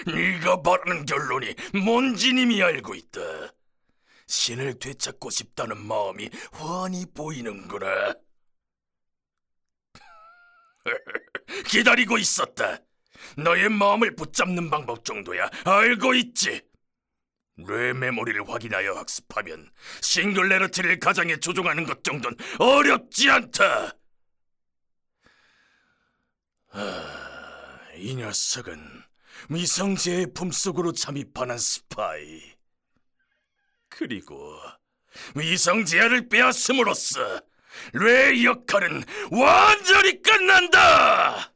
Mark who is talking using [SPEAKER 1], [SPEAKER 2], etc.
[SPEAKER 1] 네가 바라는 결론이 뭔지 이미 알고 있다. 신을 되찾고 싶다는 마음이 훤히 보이는구나. 기다리고 있었다. 너의 마음을 붙잡는 방법 정도야 알고 있지. 뇌 메모리를 확인하여 학습하면 싱글레러티를 가장에 조종하는 것 정도는 어렵지 않다. 이 녀석은 위성제의 품속으로 잠입하는 스파이. 그리고 위성제아를 빼앗음으로써 뇌의 역할은 완전히 끝난다.